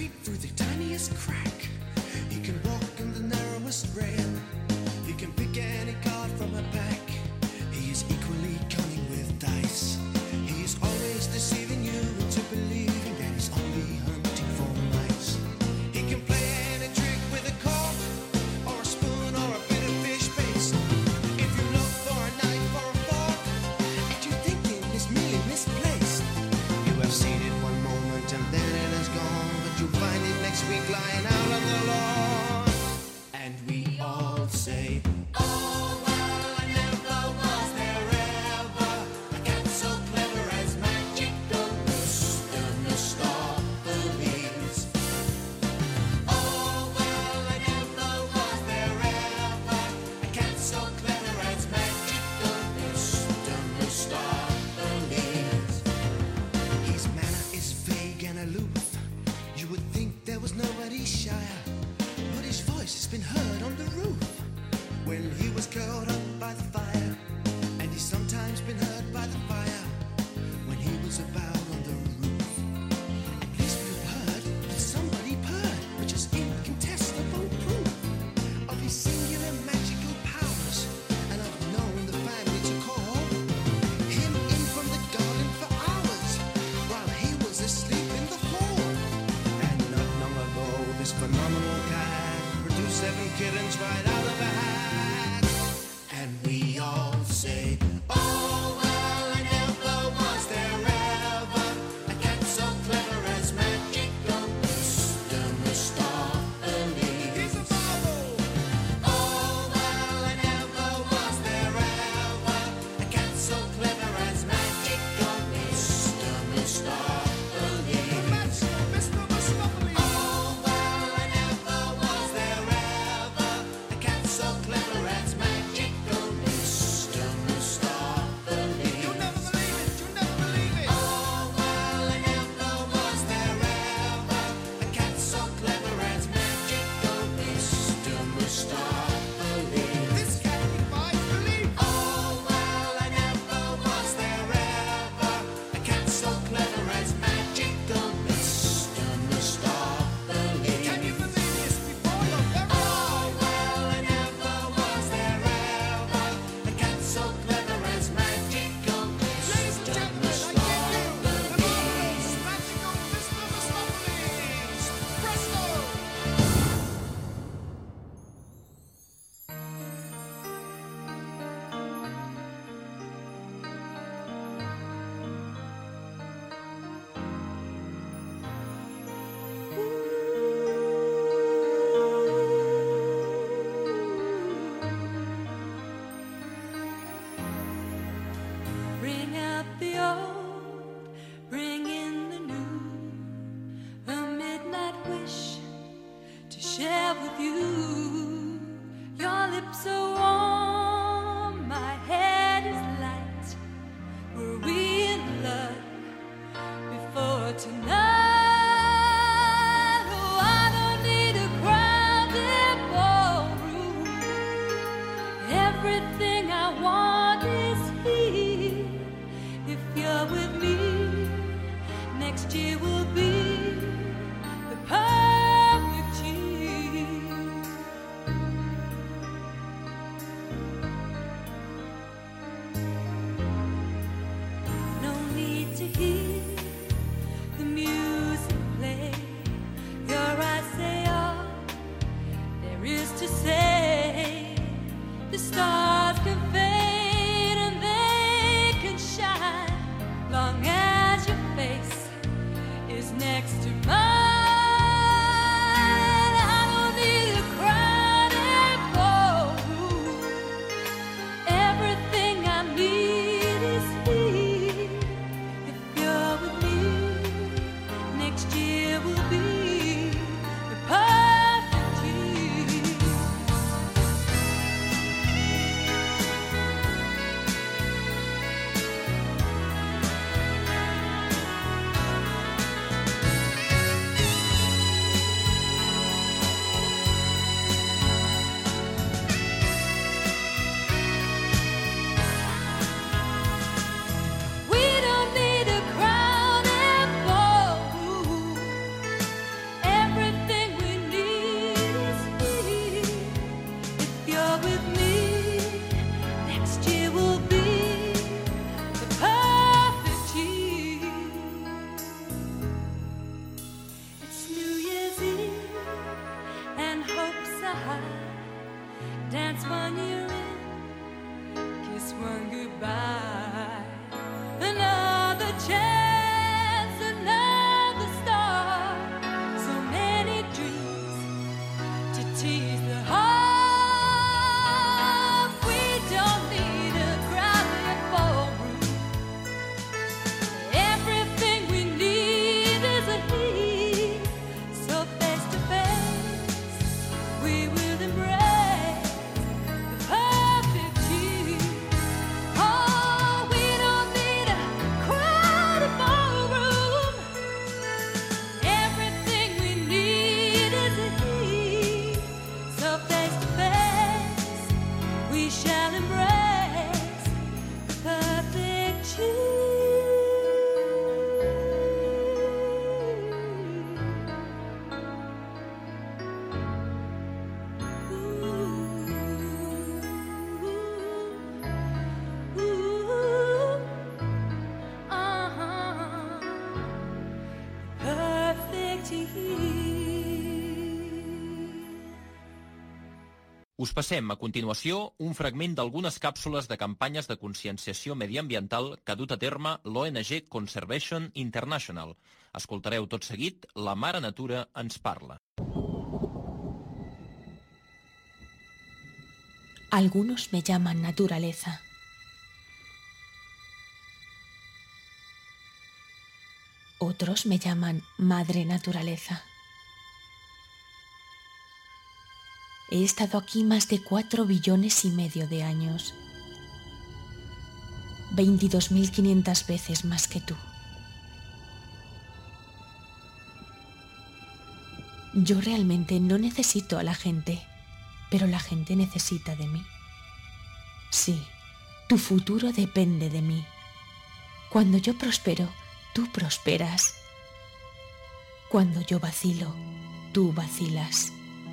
[SPEAKER 10] the old, bring in the new, a midnight wish to share with you. Your lips are warm, my head is light. Were we in love before tonight? Oh, I don't need a crowded ballroom. Everything I want is here. If you're with me, next year will be the perfect year. No need to hear the music play. Your eyes say all there is to say. The stars can fade and they can shine, long as your face is next to mine. I don't need a crowded ballroom. Everything I need is here. If you're with me, next year will be the perfect year. We don't need a crowded ballroom. Everything we need is here. If you're with me, next year will be the perfect year. It's New Year's Eve and hopes are high. Dance one year in, kiss one goodbye. Another chance, another star. So many dreams to tease the heart. We don't need a crowded ballroom. Everything we need is here. So face to face, we will embrace the perfect year. Oh, we don't need a crowded ballroom. Everything we need is here. So face to face, we shall embrace the perfect year. Ooh, ooh, uh-huh. Perfect year.
[SPEAKER 4] Us passem a continuació un fragment d'algunes càpsules de campanyes de conscienciació mediambiental que ha dut a terme l'O N G Conservation International. Escoltareu tot seguit La Mare Natura ens parla.
[SPEAKER 14] Algunos me llaman naturaleza. Otros me llaman madre naturaleza. He estado aquí más de cuatro billones y medio de años. veintidós mil quinientas veces más que tú. Yo realmente no necesito a la gente, pero la gente necesita de mí. Sí, tu futuro depende de mí. Cuando yo prospero, tú prosperas. Cuando yo vacilo, tú vacilas.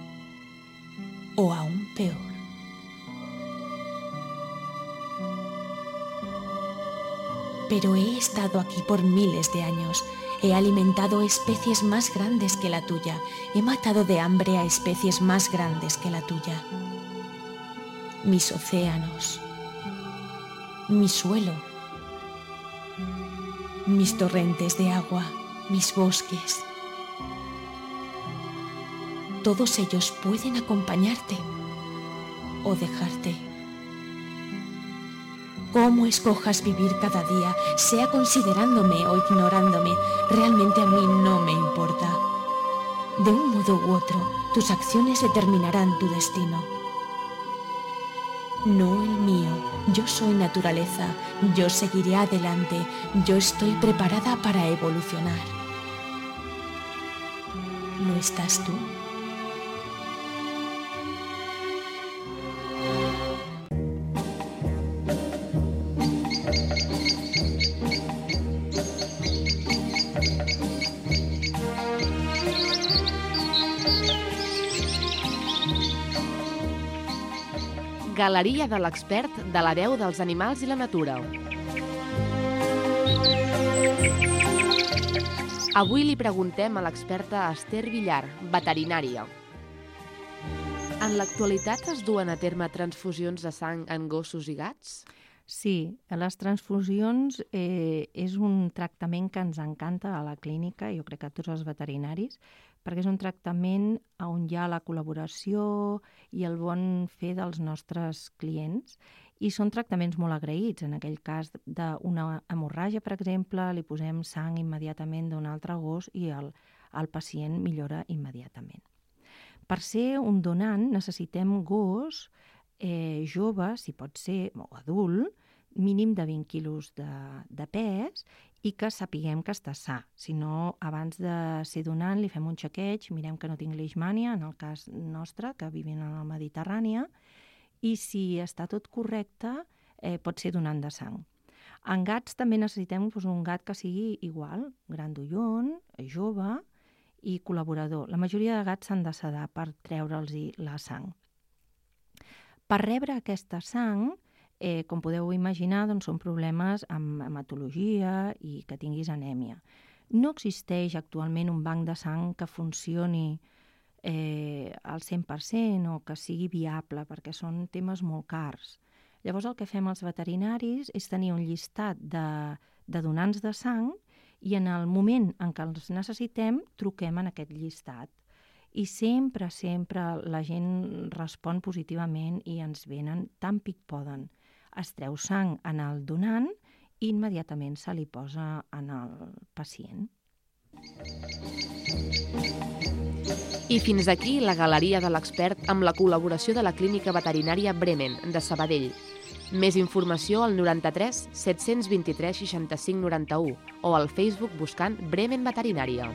[SPEAKER 14] O aún peor. Pero he estado aquí por miles de años. He alimentado especies más grandes que la tuya. He matado de hambre a especies más grandes que la tuya. Mis océanos, mi suelo, mis torrentes de agua, mis bosques. Todos ellos pueden acompañarte o dejarte. Cómo escojas vivir cada día, sea considerándome o ignorándome, realmente a mí no me importa. De un modo u otro, tus acciones determinarán tu destino. No el mío, yo soy naturaleza, yo seguiré adelante, yo estoy preparada para evolucionar. ¿Lo estás tú?
[SPEAKER 15] Galeria de l'expert de la veu dels animals i la natura. Avui li preguntem a l'experta Esther Villar, veterinària. En l'actualitat es duen a terme transfusions de sang en gossos i gats?
[SPEAKER 16] Sí, les transfusions eh, és un tractament que ens encanta a la clínica, jo crec que a tots els veterinaris, perquè és un tractament on hi ha la col·laboració i el bon fer dels nostres clients, i són tractaments molt agraïts. En aquell cas d'una hemorràgia, per exemple, li posem sang immediatament d'un altre gos i el, el pacient millora immediatament. Per ser un donant necessitem gos eh, jove, si pot ser, o adult, mínim de vint quilos de, de pes i que sapiguem que està sa. Si no, abans de ser donant li fem un xequeig, mirem que no tingui leishmània, en el cas nostre, que vivim a la Mediterrània, i si està tot correcte, eh, pot ser donant de sang. En gats també necessitem doncs, un gat que sigui igual, grandullon, jove i col·laborador. La majoria de gats s'han de sedar per treure'ls la sang. Per rebre aquesta sang, eh, com podeu imaginar, doncs, són problemes amb hematologia i que tinguis anèmia. No existeix actualment un banc de sang que funcioni eh, al cent per cent o que sigui viable, perquè són temes molt cars. Llavors el que fem els veterinaris és tenir un llistat de, de donants de sang i en el moment en què els necessitem truquem en aquest llistat. I sempre, sempre la gent respon positivament i ens venen tan pic poden. Es treu sang en el donant i immediatament se li posa en el pacient.
[SPEAKER 15] I fins aquí la Galeria de l'expert amb la col·laboració de la Clínica Veterinària Bremen, de Sabadell. Més informació al noranta-tres set-cents vint-i-tres seixanta-cinc noranta-u o al Facebook buscant Bremen Veterinària.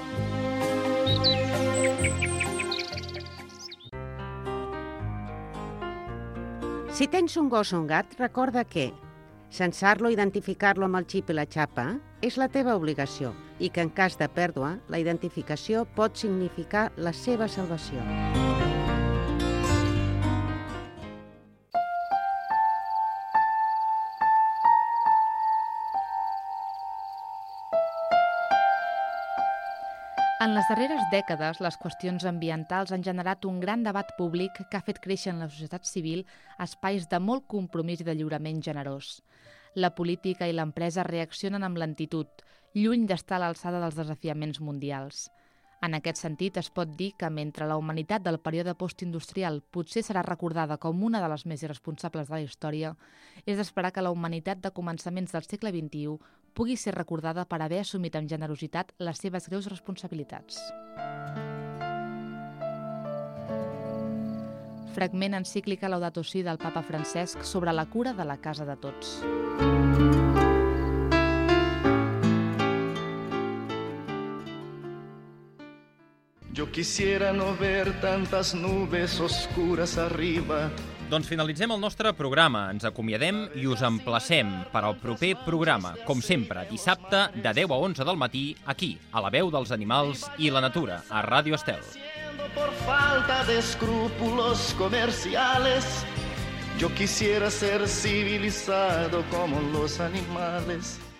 [SPEAKER 3] Si tens un gos o un gat, recorda que censar-lo i identificar-lo amb el xip i la xapa és la teva obligació i que en cas de pèrdua, la identificació pot significar la seva salvació.
[SPEAKER 17] En les darreres dècades, les qüestions ambientals han generat un gran debat públic que ha fet créixer en la societat civil espais de molt compromís i de lliurament generós. La política i l'empresa reaccionen amb lentitud, lluny d'estar a l'alçada dels desafiaments mundials. En aquest sentit, es pot dir que mentre la humanitat del període postindustrial potser serà recordada com una de les més irresponsables de la història, és d'esperar que la humanitat de començaments del segle vint-i-u pugui ser recordada per haver assumit amb generositat les seves greus responsabilitats. Fragment encíclica Laudato Si del papa Francesc sobre la cura de la casa de tots.
[SPEAKER 2] Yo quisiera no ver tantas nubes oscuras arriba.
[SPEAKER 4] Doncs finalitzem el nostre programa, ens acomiadem i us emplacem per al proper programa, com sempre, dissabte de deu a onze del matí, aquí, a la veu dels animals i la natura, a Ràdio Estel.
[SPEAKER 2] Por falta de escrúpulos comerciales, yo quisiera ser civilizado como los animales.